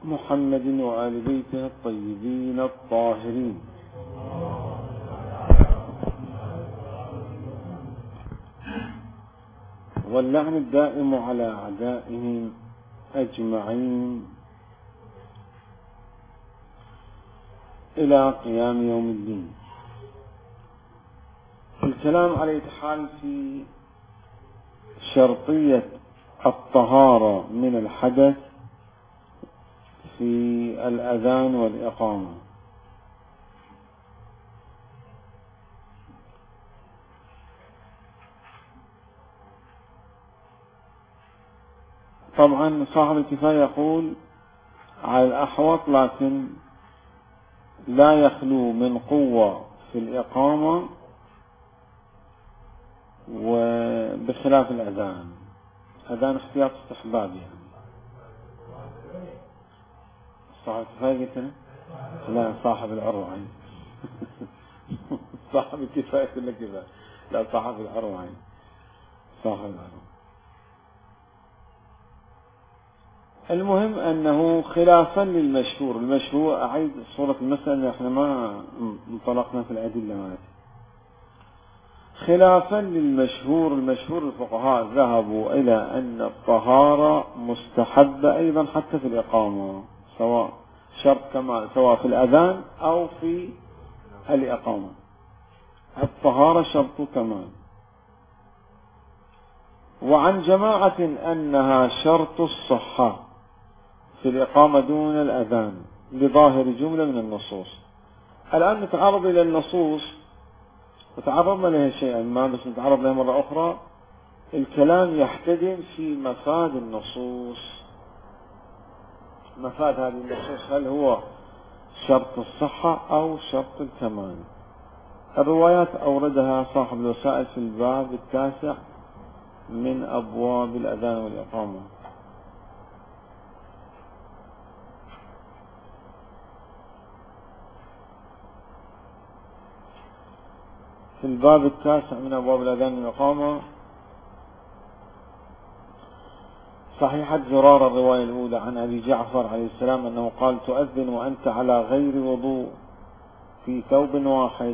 محمد وآل بيته الطيبين الطاهرين. واللعن الدائم على أعدائهم أجمعين إلى قيام يوم الدين. الكلام على حال في شرطية الطهارة من الحدث في الأذان والإقامة. طبعا صاحب الكفاية يقول على الأحوط، لكن لا يخلو من قوة في الإقامة وبخلاف الأذان. أذان احتياط استحباب يعني. صاحب الكفاية قلت لا، صاحب الأربعين. صاحب الكفاية كله كفاية، لا صاحب الأربعين، صاحب الأربعين. المهم أنه خلافا للمشهور، المشهور أعيد صورة المسألة، احنا ما انطلقنا في الأدلة مالتي. خلافا للمشهور، المشهور الفقهاء ذهبوا إلى أن الطهارة مستحبة أيضا حتى في الإقامة، سواء شرط كمال، سواء في الأذان أو في الإقامة. الطهارة شرط كمال. وعن جماعة أنها شرط الصحة في الإقامة دون الأذان لظاهر جملة من النصوص. الآن نتعرض إلى النصوص وتعرضنا لها شيئا ما، بس نتعرض لها مرة أخرى. الكلام يحتدم في مفاد النصوص، مفاد هذه النصوص، هل هو شرط الصحة أو شرط الكمال. الروايات أوردها صاحب الوسائل في الباب 9 من أبواب الأذان والإقامة. في الباب 9 من أبواب الأذان والإقامة صحيحة زرار الرواية الأولى عن أبي جعفر عليه السلام أنه قال: تؤذن وأنت على غير وضوء في ثوب واحد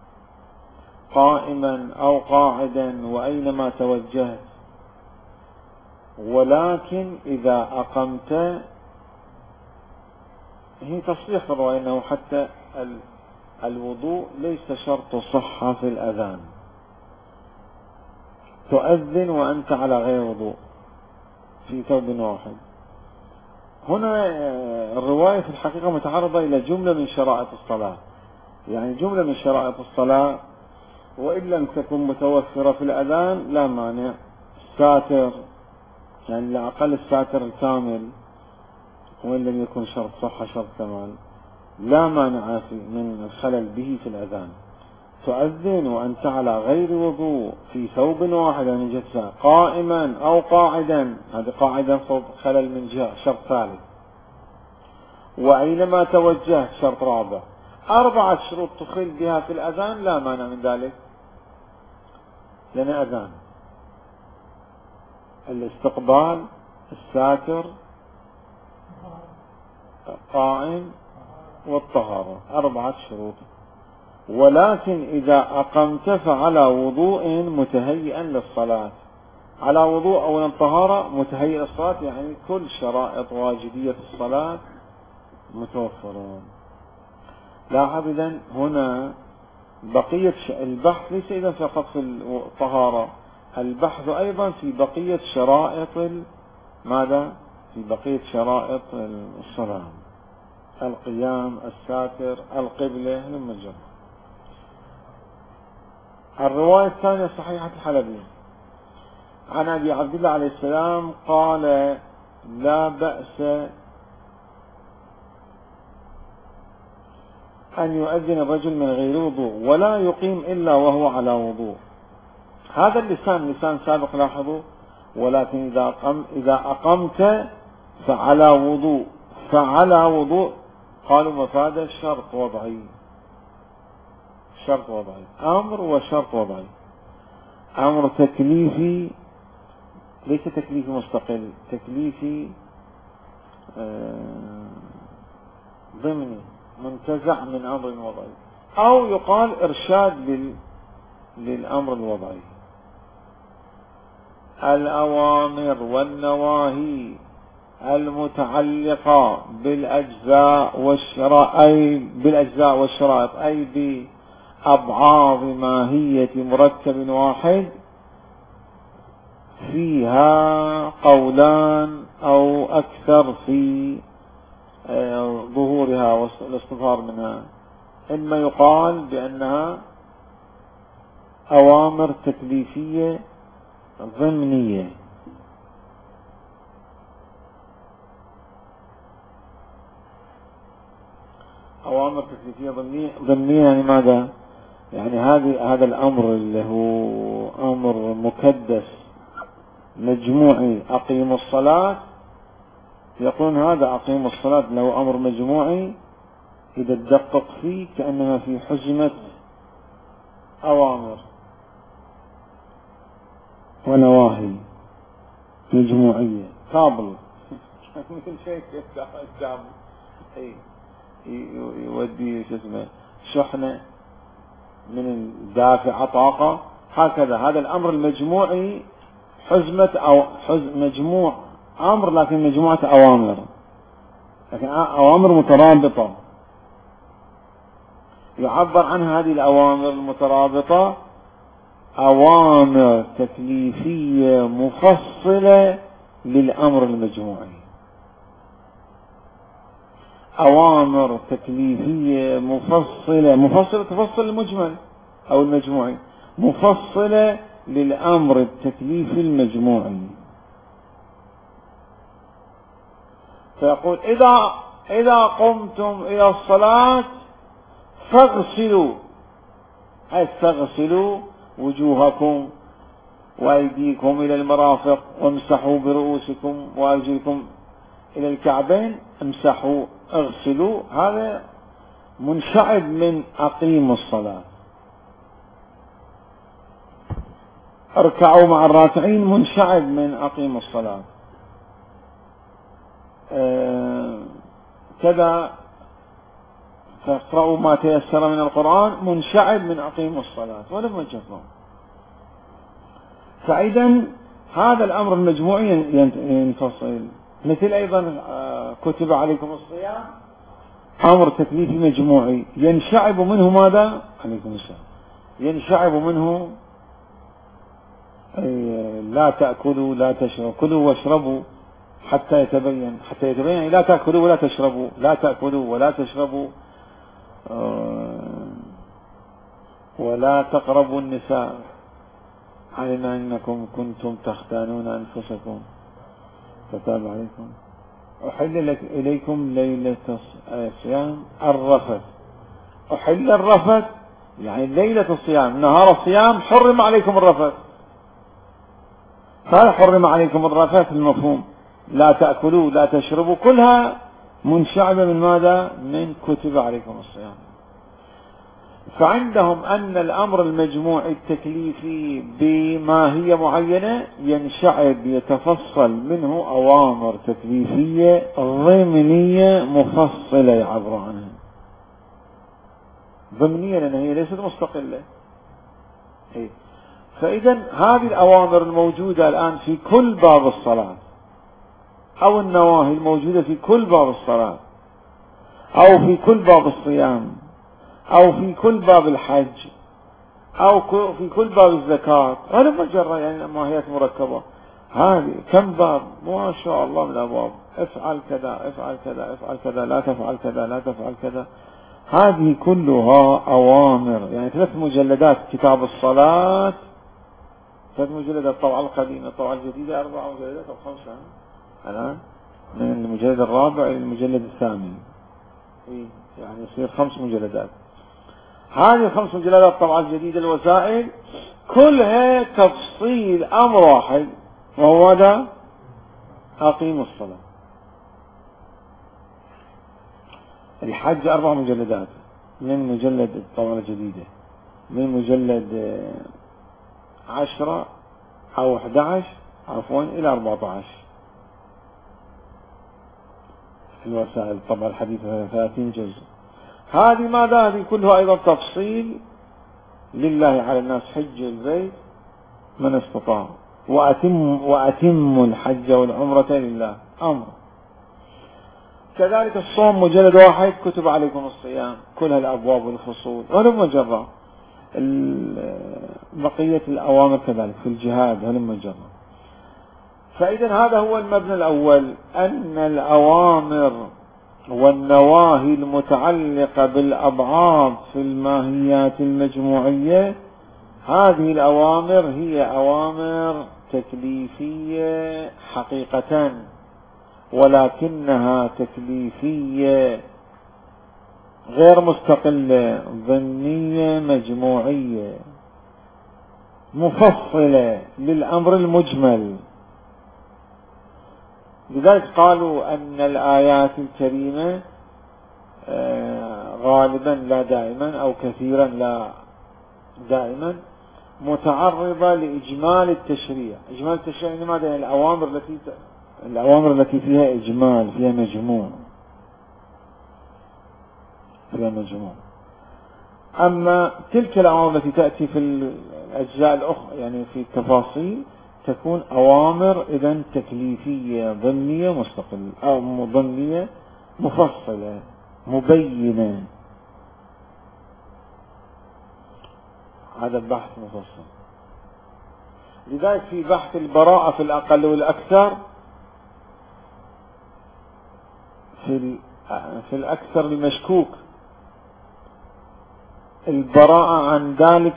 قائما أو قاعدا وأينما توجهت، ولكن إذا أقمت. هي تصريح في الرواية أنه حتى الوضوء ليس شرط صحة في الأذان. تؤذن وأنت على غير وضوء في ثوب واحد. هنا الرواية في الحقيقة متعرضة إلى جملة من شرائط الصلاة، يعني جملة من شرائط الصلاة، وإن لم تكن متوفرة في الأذان لا مانع. الساتر، يعني لأقل الساتر الكامل، وإن لم يكن شرط صحة شرط كمال، لا مانع من الخلل به في الأذان. تؤذن وأنت على غير وضوء في ثوب واحد، يعني جلسة قائما أو قاعدا، هذه قاعدة صوب خلل من جهة، شرط ثالث. وأينما توجهت شرط رابع. 4 شروط تخل بها في الأذان لا مانع من ذلك، لأن أذان. الاستقبال، الساتر، قائم، والطهارة، 4 شروط. ولكن إذا أقمت فعلى وضوء متهيئا للصلاة. على وضوء أو الطهارة متهيئ للصلاة، يعني كل شرائط واجبية الصلاة متوفرون. لاحظ إذن هنا بقية البحث ليس إذن فقط في الطهارة، البحث أيضا في بقية شرائط ماذا؟ في بقية شرائط الصلاة: القيام، الساتر، القبلة، المجرد. الرواية الثانية صحيحة الحلبي عن أبي عبد الله عليه السلام قال: لا بأس أن يؤذن الرجل من غير وضوء ولا يقيم إلا وهو على وضوء. هذا اللسان لسان سابق، لاحظوا. ولكن إذا أقمت فعلى وضوء، فعلى وضوء، قالوا مفاد شرط وضعي، شرط وضعي، أمر وشرط وضعي. أمر تكليفي، ليس تكليفي مستقل، تكليفي ضمني منتزع من أمر وضعي، أو يقال إرشاد للأمر الوضعي. الأوامر والنواهي المتعلقة بالأجزاء والشرائط أي بأبعاض ماهية مركب واحد فيها قولان أو أكثر في ظهورها والاستظهار منها. إما يقال بأنها أوامر تكليفية ضمنية، أوامر تكليفية ضمنية يعني ماذا؟ يعني هذا الأمر اللي هو أمر مكدس مجموعي، أقيموا الصلاة، يقولون هذا أقيموا الصلاة له أمر مجموعي، إذا تدقق فيه كأنما في حزمة أوامر ونواهي مجموعية كابل مثل شيء كابل يودي شحنة من الدافعة طاقة، هكذا هذا الأمر المجموعي حزمة أو مجموع أمر، لكن مجموعة أوامر، لكن أوامر مترابطة. يعبر عن هذه الأوامر المترابطة أوامر تكليفية مفصلة للأمر المجموعي، أوامر تكليفية مفصلة تفصل المجمل أو المجموعي، مفصلة للأمر التكليفي المجموعي. فيقول إذا قمتم إلى الصلاة فاغسلوا، أي فاغسلوا وجوهكم وأيديكم إلى المرافق وامسحوا برؤوسكم وأرجلكم إلى الكعبين، امسحوا اغسلوا، هذا منشعب من أقيموا الصلاة. اركعوا مع الراكعين منشعب من أقيموا الصلاة. كذا فاقرأوا ما تيسر من القرآن منشعب من أقيموا الصلاة ولم يجفوا. فإذا هذا الأمر المجموعي ينفصل، مثل أيضا كتب عليكم الصيام أمر تكليفي مجموعي ينشعب منه ماذا؟ عليكم السلام. ينشعب منه لا تأكلوا لا تشربوا، كلوا واشربوا حتى يتبين لا تأكلوا ولا تشربوا، لا تأكلوا ولا تشربوا ولا تقربوا النساء، علم أنكم كنتم تختانون أنفسكم فتاب عليكم. أحل إليكم ليلة الصيام الرفث. أحل الرفث يعني ليلة الصيام، نهار الصيام حرم عليكم الرفث، هذا حرم عليكم الرفث المفهوم، لا تأكلوا لا تشربوا، كلها منشعبة من ماذا؟ من كتب عليكم الصيام. فعندهم أن الأمر المجموعي التكليفي بماهية معينة ينشعب يتفصل منه أوامر تكليفية ضمنية مفصلة يعبر عنها، ضمنية لأن هي ليست مستقلة. فإذا هذه الأوامر الموجودة الآن في كل باب الصلاة، أو النواهي الموجودة في كل باب الصلاة، أو في كل باب الصيام، أو في كل باب الحج، أو في كل باب الزكاة، هذا مجرى يعني ماهيات مركبة. هذه كم باب ما شاء الله من الأبواب، افعل كذا افعل كذا افعل كذا، لا تفعل كذا لا تفعل كذا، هذه كلها أوامر. يعني 3 مجلدات كتاب الصلاة، 3 مجلدات الطبعة القديمة، الطبعة الجديدة 4 مجلدات أو 5 الآن، من المجلد الرابع إلى المجلد الثامن، يعني يصير 5 مجلدات. هذه 5 مجلدات الطبعة الجديدة الوسائل كلها تفصيل أمر واحد، وهو هذا أقيم الصلاة. الحج 4 مجلدات، من مجلد الطبعة الجديدة من مجلد 10 أو 11 عفوا إلى 14. الوسائل طبعا الحديث 30 جزء. هذه ماذا؟ هذه كلها أيضا تفصيل لله على الناس حج البيت من استطاع وأتم الحج والعمرة لله أمر. كذلك الصوم مجلد 1 كتب عليكم الصيام، كل هالأبواب والفصول هلم جرا. بقية الأوامر كذلك في الجهاد هلم جرا. فإذا هذا هو المبنى الأول، أن الأوامر والنواهي المتعلقة بالأبعاد في الماهيات المجموعية، هذه الأوامر هي أوامر تكليفية حقيقة، ولكنها تكليفية غير مستقلة، ضمنية مجموعية مفصلة للأمر المجمل. لذلك قالوا أن الآيات الكريمة غالبا لا دائما أو كثيرا لا دائما متعرضة لإجمال التشريع. إجمال التشريع لماذا؟ الأوامر التي فيها إجمال، فيها مجموع. أما تلك الأوامر التي تأتي في الأجزاء الأخرى يعني في التفاصيل تكون أوامر إذن تكليفية ضمنية مستقلة أو ضمنية مفصلة مبينة. هذا البحث مفصل. لذلك في بحث البراءة في الأقل والأكثر، في الأكثر المشكوك البراءة عن ذلك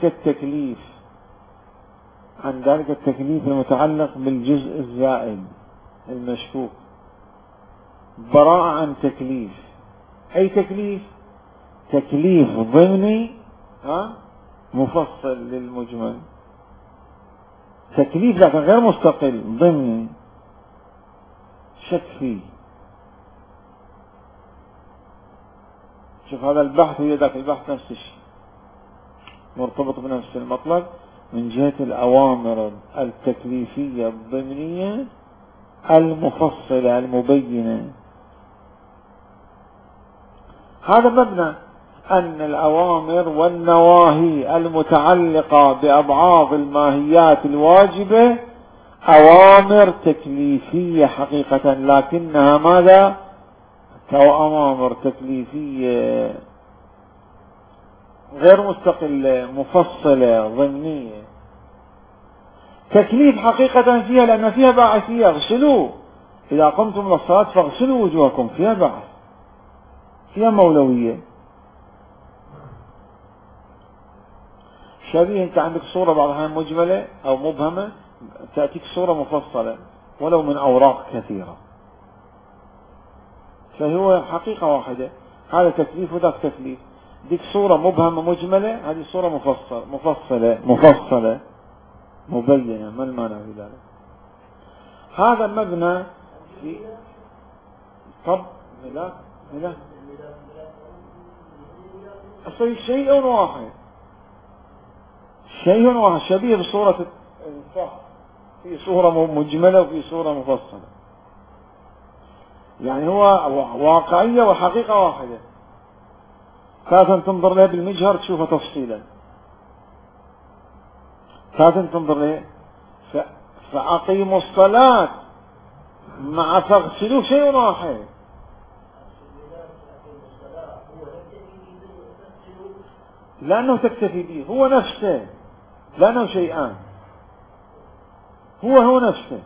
التكليف المتعلق بالجزء الزائد المشكوك، براءة عن تكليف. أي تكليف ضمني مفصل للمجمل، تكليف لكن غير مستقل ضمني شك فيه. شوف هذا البحث ويا ذاك البحث نفس الشيء، مرتبط بنفس المطلب من جهة الأوامر التكليفية الضمنية المفصلة المبينة. هذا مبنى أن الأوامر والنواهي المتعلقة بأبعاد الماهيات الواجبة أوامر تكليفية حقيقة، لكنها ماذا؟ كأوامر تكليفية غير مستقلة مفصلة ضمنية. تكليف حقيقة فيها لأن فيها باعثية، اغسلوا إذا قمتم للصلاة فاغسلوا وجوهكم، فيها باعث، فيها مولوية. شبيه أنت عندك صورة بعض الأحيان مجملة أو مبهمة، تأتيك صورة مفصلة ولو من أوراق كثيرة، فهو حقيقة واحدة، هذا تكليف وذاك تكليف. ديك صورة مبهمة مجملة، هذه صورة مفصلة مبينة. ما المعنى في ذلك؟ هذا مبنى في طب لا أصل شيء واحد شبيه بصورة الفحص، في صورة مجملة وفي صورة مفصلة، يعني هو واقعية وحقيقة واحدة. كافٍ تنظر له بالمجهر تشوفه تفصيلا، كافٍ تنظر له فأقيموا الصلاة مع فاغسلوا شيء واحد. لأنه تكتفي به هو نفسه، لأنه شيئان، هو نفسه.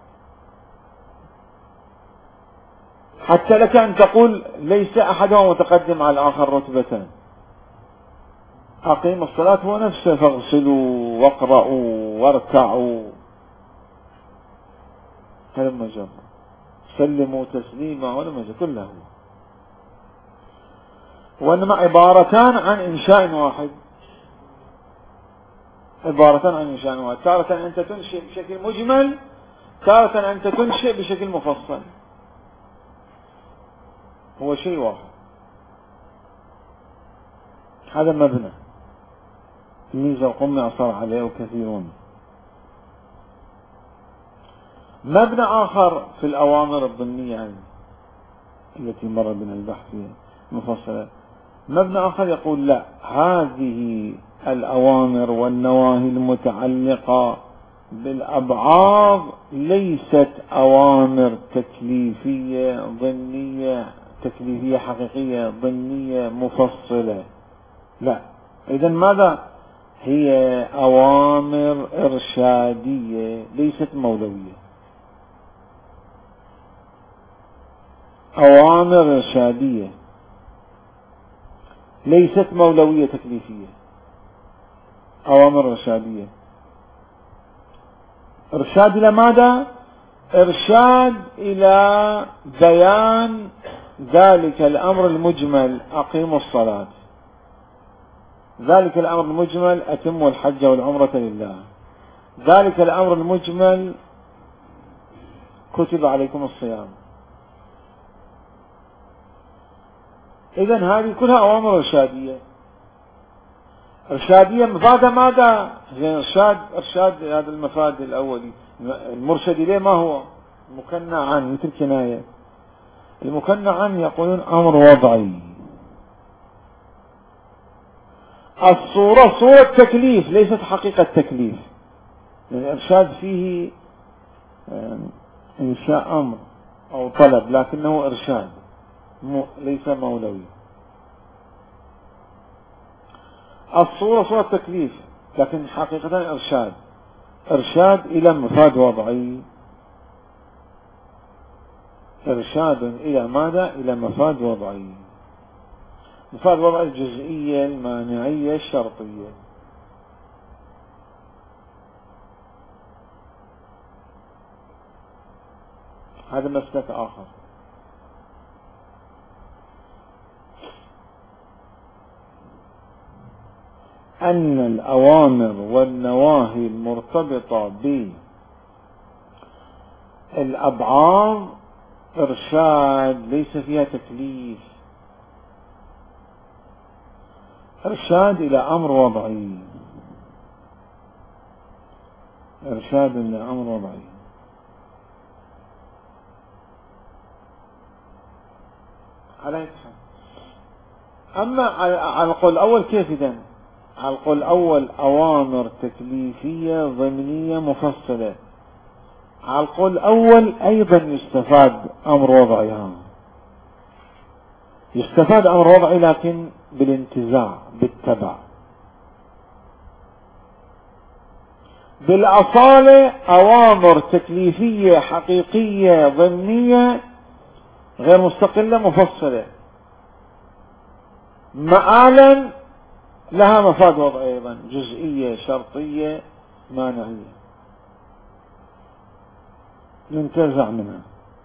حتى لك أن تقول ليس أحدهم متقدم على الآخر رتبة. أقيم الصلاة هو نفسه، فاغسلوا واقرأوا واركعوا هلم جرا، سلموا تسليما هلم جرا، كله. وإنما عبارتان عن إنشاء واحد، تارة أنت تنشئ بشكل مجمل، تارة أنت تنشئ بشكل مفصل، هو شيء واحد. هذا مبنى الميزة وقم أصر عليه كثيرون. مبنى آخر في الأوامر الضمنية، يعني التي مر بنا البحث فيها مفصلة. مبنى آخر يقول لا، هذه الأوامر والنواهي المتعلقة بالأبعاد ليست أوامر تكليفية ضمنية، تكليفية حقيقية ضمنية مفصلة، لا. إذن ماذا هي؟ أوامر إرشادية ليست مولوية، أوامر إرشادية ليست مولوية تكليفية، أوامر إرشادية. إرشاد إلى ماذا؟ إرشاد إلى بيان ذلك الأمر المجمل، أقيموا الصلاة، ذلك الأمر المجمل أتموا الحج والعمرة لله، ذلك الأمر المجمل كتب عليكم الصيام. إذن هذه كلها أوامر إرشادية. إرشادية مفادها ماذا؟ إرشاد هذا المفاد الأولي. المرشد إليه ما هو؟ مكنى عن، مثل كناية. المكنى عن يقولون أمر وضعي. الصورة صورة تكليف ليست حقيقة تكليف، يعني الإرشاد فيه إنشاء أمر أو طلب، لكنه إرشاد ليس مولوي. الصورة صورة تكليف، لكن حقيقة إرشاد إلى مفاد وضعي، إرشاد إلى ماذا؟ إلى مفاد وضعي. مفاد وضعي الجزئية المانعية الشرطية. هذا مسلك آخر. أن الأوامر والنواهي المرتبطة بالأبعاد إرشاد ليس فيها تكليف، إرشاد إلى أمر وضعي، إرشاد إلى أمر وضعي. على أما على القول الأول كيف إذن؟ على القول الأول أوامر تكليفية ضمنية مفصلة. على القول الأول أيضا يستفاد أمر وضعي، يستفاد أمر وضعي لكن بالانتزاع، بالتبع. بالأصالة أوامر تكليفية حقيقية ضمنية غير مستقلة مفصلة، مآلا لها مفاد وضعي أيضا، جزئية شرطية مانعية ينتزع منها.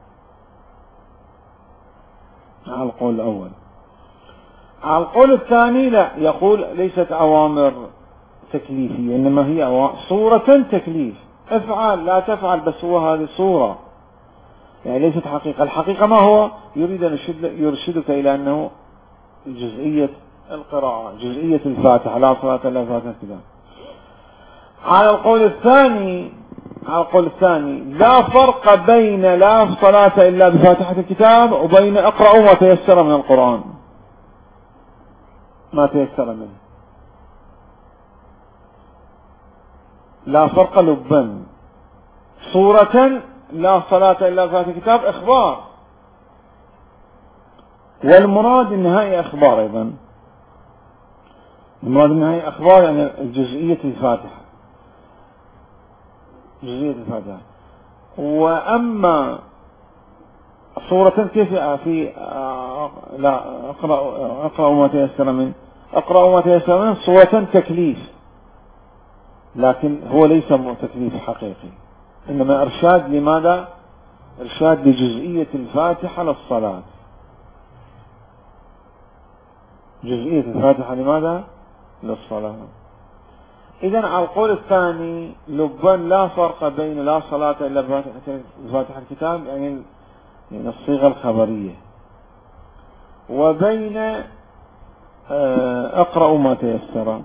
على القول الأول. على القول الثاني لا، يقول ليست أوامر تكليفية، إنما هي صورة تكليف، افعل لا تفعل، بس هو هذه صورة، يعني ليست حقيقة. الحقيقة ما هو؟ يريد أن يرشدك إلى أنه جزئية القراءة، جزئية الفاتحة، لا صلاة إلا فاتحة الكتاب. على القول الثاني لا فرق بين لا صلاة إلا بفاتحة الكتاب وبين اقرأوا ما تيسر من القرآن، ما تيسر منه، لا فرق لبا. صورة لا صلاة إلا بفاتحة الكتاب إخبار، والمراد النهائي أخبار أيضا، المراد النهائي أخبار يعني جزئية الفاتحة، جزئية الفاتحة. وأما صورة كيف في لا أقرأ ما تيسر منه، أقرأ ما تيسر منه صورة تكليف، لكن هو ليس تكليف حقيقي، إنما إرشاد. لماذا؟ إرشاد لجزئية الفاتحة للصلاة، جزئية الفاتحة لماذا؟ للصلاة. إذن على القول الثاني لبا لا فرق بين لا صلاة إلا بفاتحة الكتاب، يعني من الصيغة الخبرية، وبين اقرأوا ما تيسر.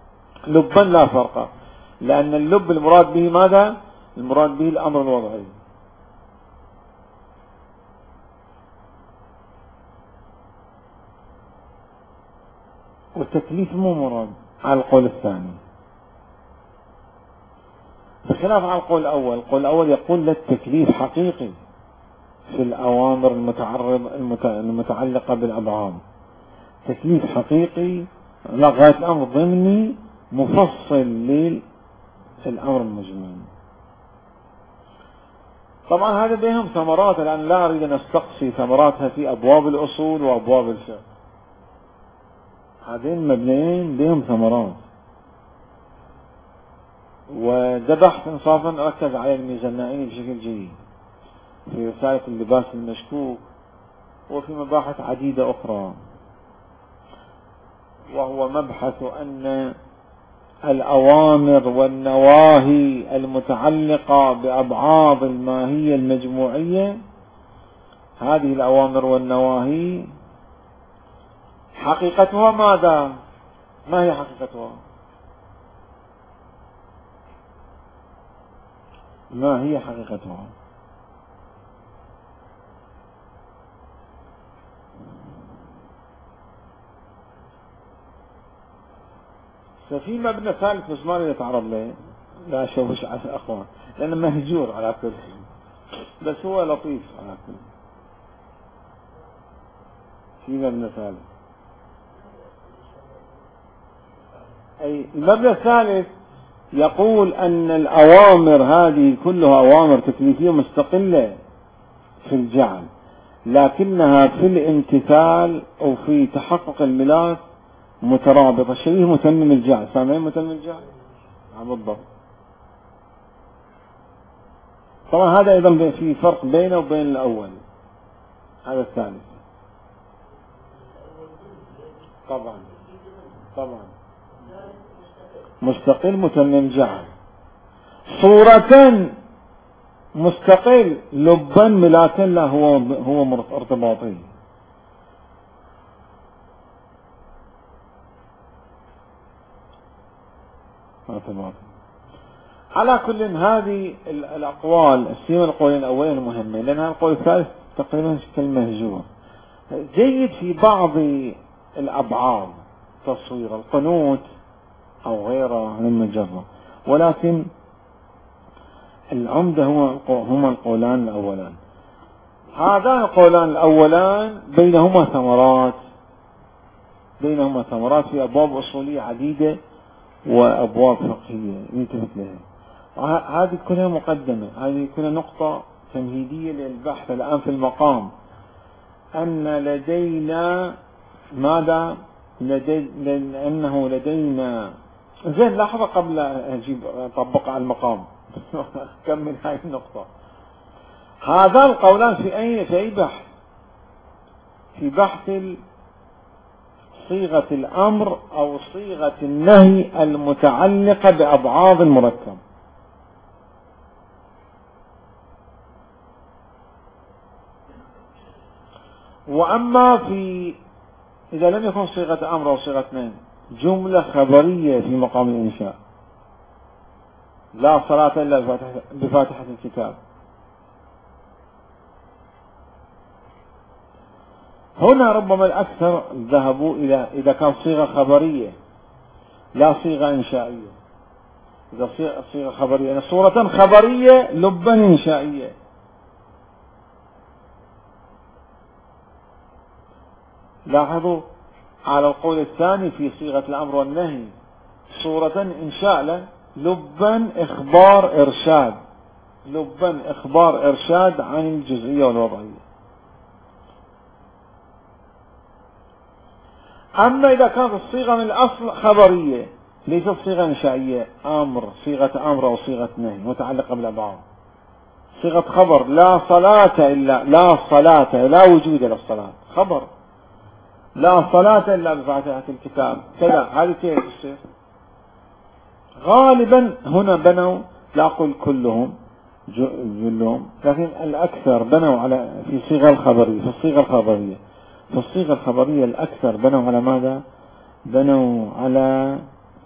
لبا لا فرق، لأن اللب المراد به ماذا؟ المراد به الأمر الوضعي، والتكليف مو مراد على القول الثاني، بخلاف على القول الأول. القول الأول يقول للتكليف حقيقي في الأوامر المتعلقة بالأبعاد، تكليف حقيقي لغاية الأمر ضمني مفصل للأمر المجمل. طبعا هذا بينهم ثمرات، الآن لا أريد أن أستقصي ثمراتها في أبواب الأصول وأبواب الفقه. هذين مبنيين بينهم ثمرات، وده بحث إنصافا ركز على الميزانائي بشكل جيد في رسالة اللباس المشكوك وفي مباحث عديدة أخرى، وهو مبحث أن الأوامر والنواهي المتعلقة بأبعاد الماهية المجموعية، هذه الأوامر والنواهي حقيقتها ماذا؟ ما هي حقيقتها؟ ما هي حقيقتها؟ ففي مبنى ثالث بس ما يتعرض له، لا أشوفش على الأخوان لأنه مهجور على كل، بس هو لطيف على كل. في مبنى ثالث، أي المبنى الثالث يقول أن الأوامر هذه كلها أوامر تكليفية مستقلة في الجعل، لكنها في الامتثال أو في تحقق الملاك مترابطة، شبيه متمم الجعل. سامعين متمم الجعل؟ بالضبط. طبعا هذا أيضا في فرق بينه وبين الأول، هذا الثالث. طبعا مستقل متمم جعل، صورة مستقل، لبا ملاكا لا هو ارتباطي. على كل هذه الأقوال السيما القولين الأولين مهمة، لأن القول الثالث تقريبا كالمهجور. جيد في بعض الأبعاد تصوير القنوت أو غيره من مجرة، ولكن العمدة هما القولان الأولان. هذان القولان الأولان بينهما ثمرات في أبواب أصولية عديدة وأبواب فقهية يلتفت لها. هذه كلها مقدمة، هذه كلها نقطة تمهيدية للبحث الآن في المقام. أن لدينا ماذا؟ لأنه لدينا زين لحظة قبل أجيب أطبق على المقام كمل هاي النقطة. هذا القولان في أي بحث؟ في بحث صيغة الأمر أو صيغة النهي المتعلقة بأبعاد المركب. وأما إذا لم يكن صيغة أمر أو صيغة نهي، جملة خبرية في مقام الإنشاء، لا صلاة إلا بفاتحة الكتاب، هنا ربما الأكثر ذهبوا إلى إذا كان صيغة خبرية لا صيغة إنشائية. إذا صيغة خبرية يعني صورة خبرية لبا إنشائية. لاحظوا على القول الثاني في صيغة الأمر والنهي صورة إنشاء له، لبا إخبار إرشاد عن الجزئية والوضعية. أما إذا كانت الصيغة من الأصل خبرية ليست صيغة إنشائية، صيغة أمر أو صيغة نهي متعلقة بالأبعاد، صيغة خبر، لا وجود للصلاة، خبر لا صلاة إلا بفاتحة الكتاب كذا، هذه كيف تصير؟ غالبا هنا بنوا، لا أقول كلهم جلهم، لكن الأكثر بنوا على في الصيغة الخبرية الأكثر بنوا على ماذا؟ بنوا على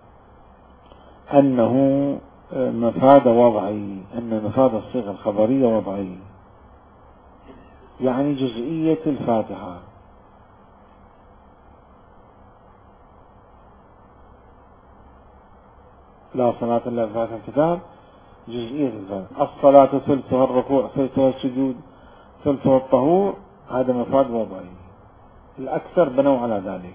أنه مفاد وضعي، أن مفاد الصيغة الخبرية وضعي، يعني جزئية الفاتحة. لا صلاة إلا بفاتحة الكتاب جزئية الفاتحة. الصلاة ثلثها الركوع ثلثها السجود ثلثها الطهور، هذا مفاد وضعي. الأكثر بنوا على ذلك،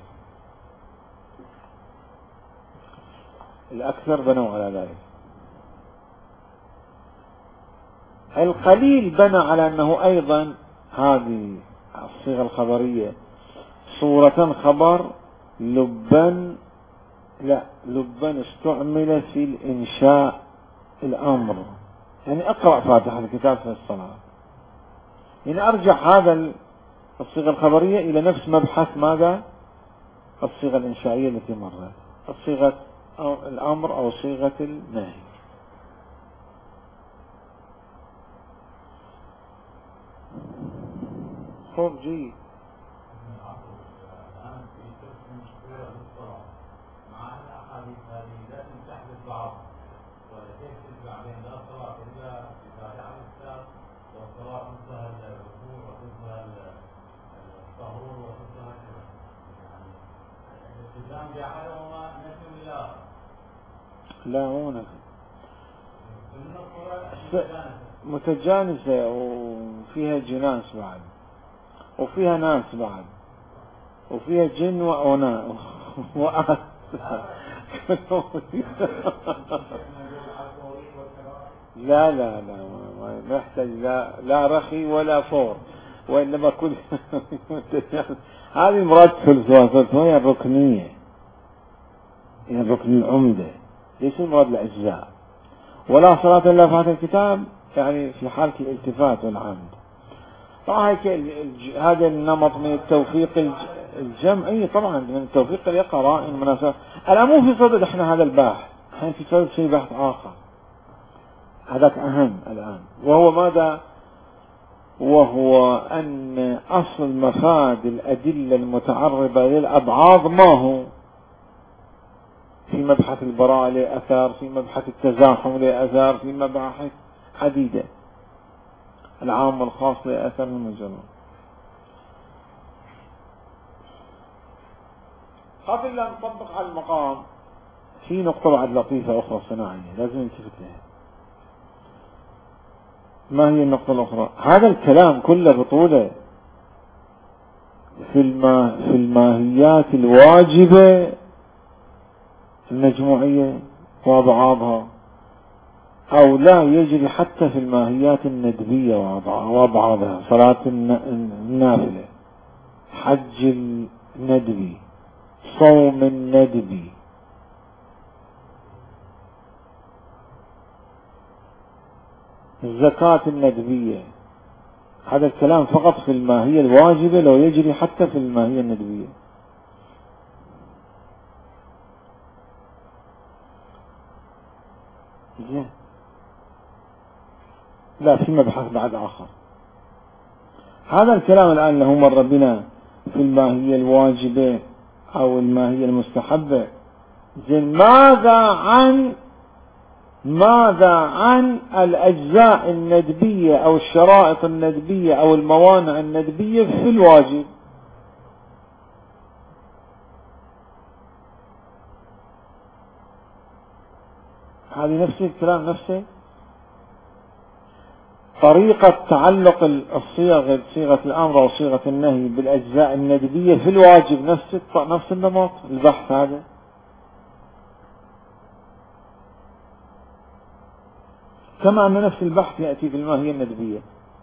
الأكثر بنوا على ذلك. القليل بنى على أنه أيضا هذه الصيغة الخبرية صورة خبر لبا، لا لبا استعمل في الإنشاء الأمر، يعني أقرأ فاتحة الكتاب في الصلاة. يعني أرجع هذا الصيغة الخبرية إلى نفس مبحث ماذا؟ الصيغة الإنشائية التي مرت، الصيغة الأمر أو صيغة النهي. خوف جيد. لا هنا متجانسة وفيها جناس بعد، وفيها ناس بعد، وفيها جن وأناس وأنس. لا لا لا ما يحتاج لا رخي ولا فور، وإنما كل هذه مراد ثلث وهي الركنية، هي الركن العمدة، ليس المراد الأجزاء. ولا صلاة إلا فاتحة الكتاب يعني في حالة الالتفات والعمد. طبعا هذا النمط من التوفيق الجمعي، طبعا من التوفيق اللي قرائن مناسبة. الآن مو في صدد احنا هذا البحث، احنا في صدد شيء بحث آخر، هذاك أهم الآن، وهو ماذا؟ وهو أن أصل مفاد الأدلة المتعرضة للأبعاض ما هو؟ في مبحث البراءة له أثار، في مبحث التزاحم له أثار، في مباحث عديدة، العام والخاص له أثر المجرد. قبل أن نطبق على المقام في نقطة بعد لطيفة أخرى صناعية لازم نلتفت لها. ما هي النقطة الأخرى؟ هذا الكلام كله بطولة في الماهيات الواجبة المجموعية وأبعاضها، أو لا يجري حتى في الماهيات الندبية وأبعاضها، صلاة النافلة، حج الندبي، صوم الندبي، الزكاة الندبية. هذا الكلام فقط في الماهية الواجبة، لو يجري حتى في الماهية الندبية. لا في مبحث بعد آخر. هذا الكلام الآن اللي هو مر بنا في الماهية الواجبة أو الماهية المستحبة، زين ماذا عن الأجزاء الندبية أو الشرائط الندبية أو الموانع الندبية في الواجب؟ هذه نفس الكلام، نفسه طريقة تعلق الصيغ، صيغة الأمر أو صيغة النهي بالأجزاء الندبية في الواجب، نفس النمط البحث هذا. كما أن نفس البحث يأتي في الماهية الندبية.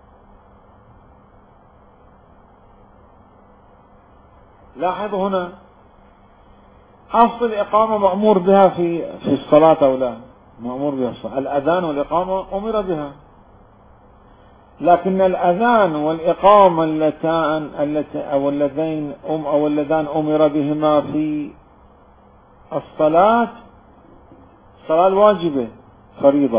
لاحظوا هنا أصل الإقامة مأمور بها في الصلاة أو لا؟ مأمور بها الصلاة. الأذان والإقامة أمر بها، لكن الأذان والإقامة اللذان أمر بهما في الصلاة، الصلاة الواجبة فريضة،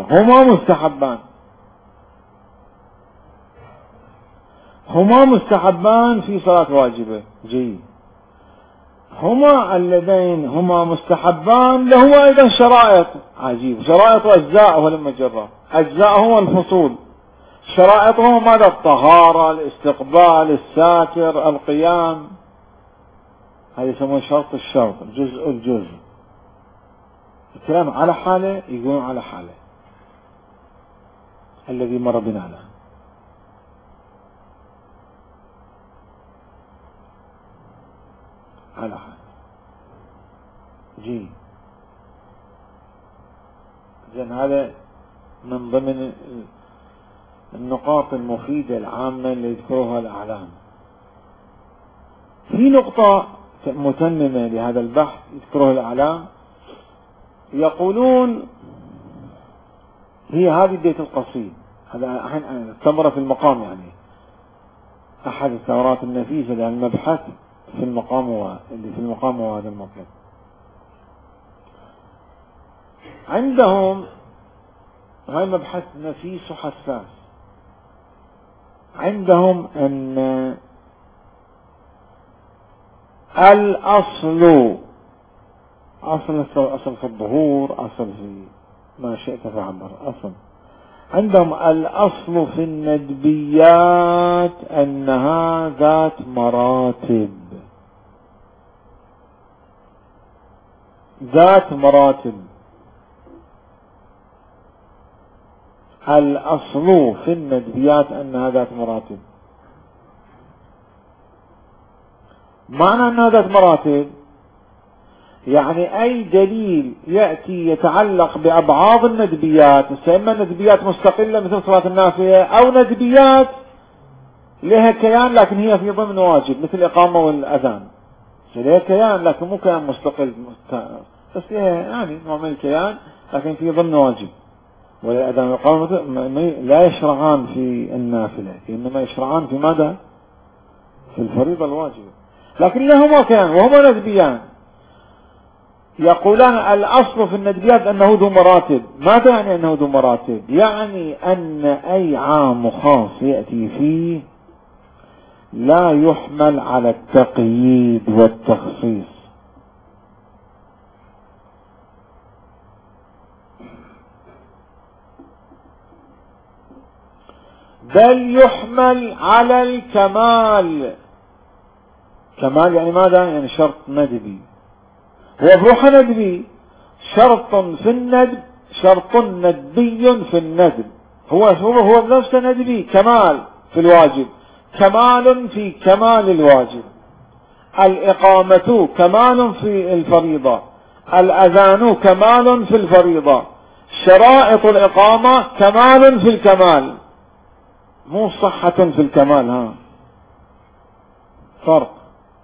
هما مستحبان في صلاة واجبة. جيد، هما اللذين هما مستحبان لهما أيضا شرائط. عجيب، شرائط أجزاء ولما جرى أجزاء هو الفصول، شرائطه ماذا؟ الطهارة، الاستقبال، الساتر، القيام، هذا يسمونه شرط الشرط، الجزء. الكلام على حالة يقولون على حالة الذي مر بنا له. على حالة جي. زين هذا من ضمن النقاط المفيدة العامة اللي يذكرها الأعلام. في نقطة متممة لهذا البحث يذكرها الأعلام، يقولون هي هذه بيت القصيد، هذا الحين ثمرة في المقام، يعني أحد الثمرات النفيسة للمبحث في المقام اللي في المقام وهذا المطلب. عندهم هاي مبحث نفيس وحساس. عندهم أن الأصل أصل في الظهور، أصل في ما شئت فعبر، أصل عندهم الأصل في الندبيات أنها ذات مراتب، ذات مراتب. الأصل في الندبيات أنها ذات مراتب. معنى أنها ذات مراتب يعني أي دليل يأتي يتعلق بأبعاض الندبيات، إما ندبيات مستقلة مثل صلاة النافية، أو ندبيات لها كيان لكن هي في ضمن واجب مثل الإقامة والأذان، لها كيان لكن مو كيان مستقل، بس لها يعني نوع من الكيان لكن في ضمن واجب. والأذان والإقامة لا يشرعان في النافلة، إنما يشرعان في ماذا؟ في الفريضة الواجبة، لكن لهما كيان وهما ندبيان. يقولان الأصل في الندبيات أنه ذو مراتب. ماذا يعني أنه ذو مراتب؟ يعني أن أي عام خاص يأتي فيه لا يحمل على التقييد والتخصيص، بل يحمل على الكمال. كمال يعني ماذا؟ يعني شرط ندبي، هو بروح ندبي، شرط في الندب، شرط ندبي في الندب، هو بنفسه ندبي، كمال في الواجب، كمال في كمال الواجب. الإقامة كمال في الفريضة، الأذان كمال في الفريضة، شرائط الإقامة كمال في الكمال، مو صحة في الكمال، ها فرق.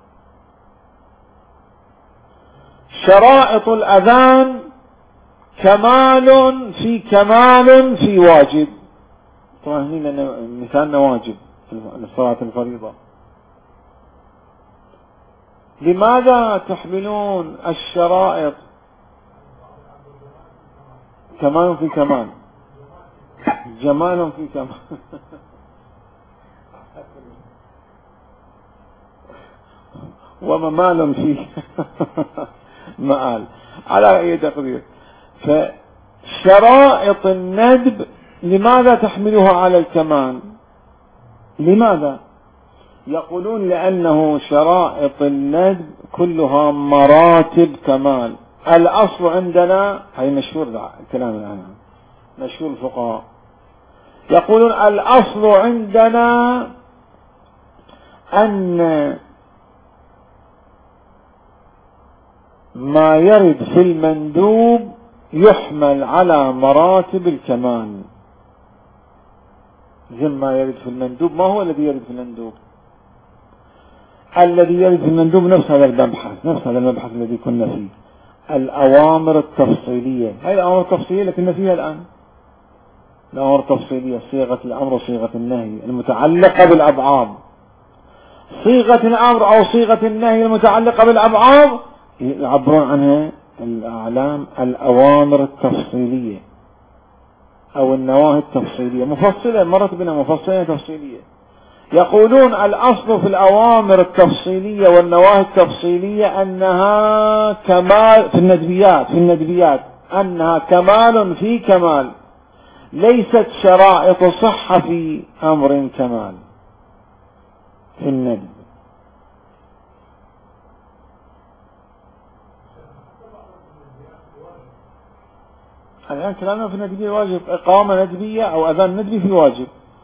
شرائط الأذان كمال في كمال في واجب. طبعا هنا مثالنا واجب للصلاة الفريضة. لماذا تحملون الشرائط كمال في كمال، جمال في كمال وممال فيه مآل على أي تقدير. فشرائط الندب لماذا تحملها على الكمال؟ لماذا؟ يقولون لأنه شرائط الندب كلها مراتب كمال. الأصل عندنا، هي مشهور الكلام الآن، مشهور الفقهاء يقولون الأصل عندنا أن ما يرد في المندوب يحمل على مراتب الكمال. زي ما يرد في المندوب، ما هو الذي يرد في المندوب؟ الذي يرد في المندوب نفس هذا المبحث الذي كنا فيه، الأوامر التفصيلية. هذه الأوامر التفصيلية اللي كنا فيها الآن، الأوامر التفصيلية، صيغة الأمر وصيغة النهي المتعلقة بالأبعاد. صيغة الأمر أو صيغة النهي المتعلقة بالأبعاد يعبرون عنها الأعلام الأوامر التفصيلية أو النواهي التفصيلية، مفصلة، مرت بنا مفصلة تفصيلية. يقولون الأصل في الأوامر التفصيلية والنواهي التفصيلية أنها كمال في الندبيات أنها كمال في كمال، ليست شرائط صحة في أمر كمال في الندب. الآن كلامنا في الندبية واجب، إقامة ندبية أو أذان ندبي في واجب.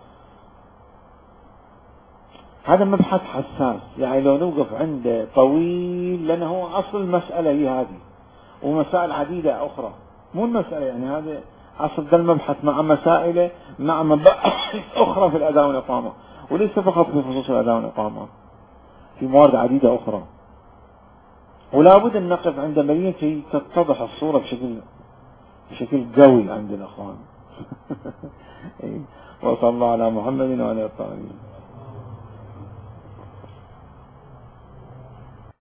هذا مبحث حساس، يعني لو نوقف عنده طويل، لأنه هو أصل المسألة هي هذه، ومسائل عديدة أخرى. مو المسألة يعني هذا أصل ذا المبحث مع مسائل مع مباحث أخرى في الأذان والإقامة، وليس فقط في خصوص الأذان والإقامة، في موارد عديدة أخرى. ولا بد أن نقف عند مبين كي تتضح الصورة بشكل قوي عند الأخوان. وصلى الله على محمد وعلى آله.